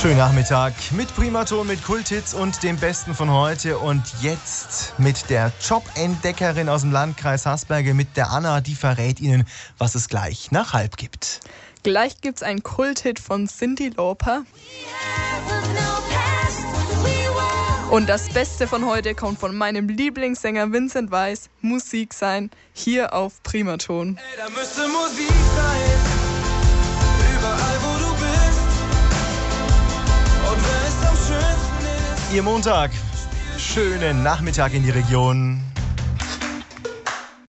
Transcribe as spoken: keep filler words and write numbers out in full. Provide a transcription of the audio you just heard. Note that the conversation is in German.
Schönen Nachmittag mit Primaton, mit Kulthits und dem Besten von heute. Und jetzt mit der Jobentdeckerin aus dem Landkreis Hasberge, mit der Anna. Die verrät Ihnen, was es gleich nach halb gibt. Gleich gibt's einen Kulthit von Cyndi Lauper. Und das Beste von heute kommt von meinem Lieblingssänger Vincent Weiss. Musik sein, hier auf Primaton. Ey, da müsste Musik sein, überall wo du bist. Und wenn es am schönsten ist. Ihr Montag, schönen Nachmittag in die Region.